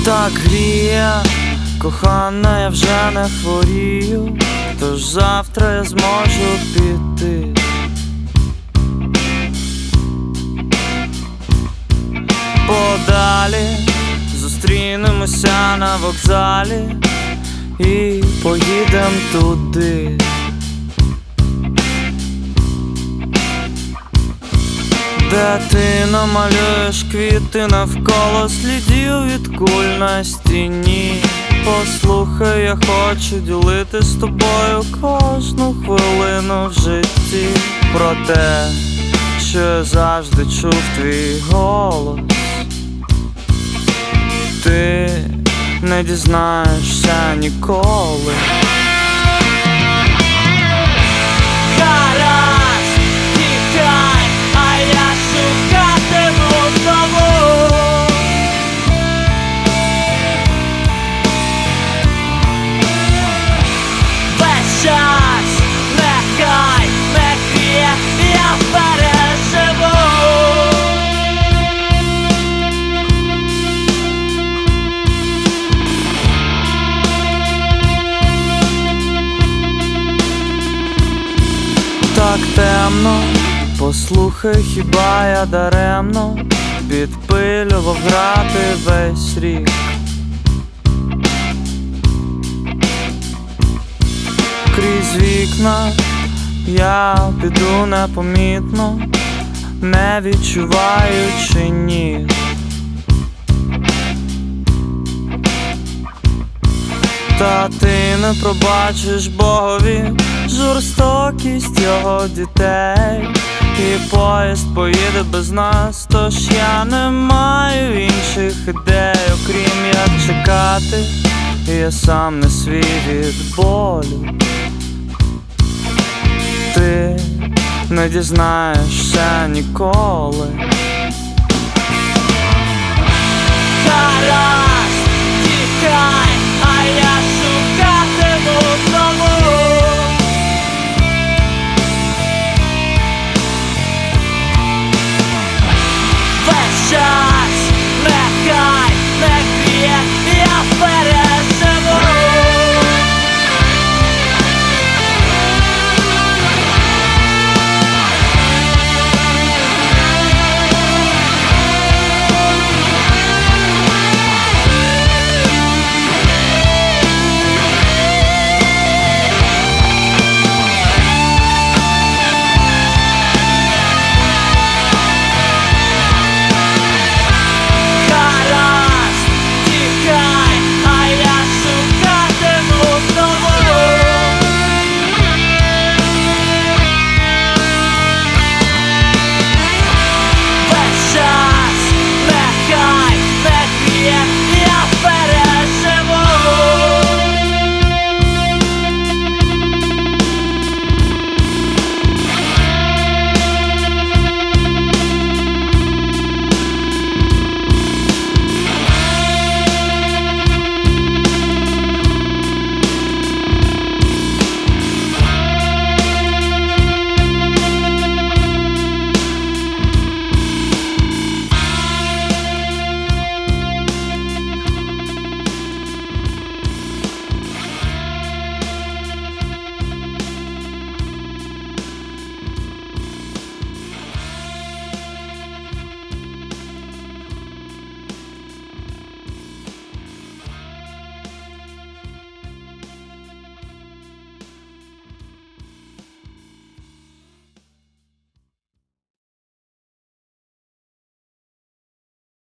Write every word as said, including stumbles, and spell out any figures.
Так гріє, кохана, я вже не хворію, тож завтра я зможу піти. Подалі зустрінемося на вокзалі і поїдем туди, де ти намалюєш квіти навколо слідів від куль на стіні. Послухай, я хочу ділити з тобою кожну хвилину в житті. Про те, що я завжди чув твій голос, ти не дізнаєшся ніколи. Гаразд, тікай, а я шукатиму знову. Весь час нехай не гріє, я переживу. Так темно, послухай, хіба я даремно підпилював грати весь рік. Крізь вікна я піду непомітно, не відчуваючи ніг. Та ти не пробачиш Богові жорстокість його дітей, і поїзд поїде без нас, тож я не маю інших ідей, окрім як чекати, і я сам не свій від болю. Ти не дізнаєшся ніколи. Гаразд!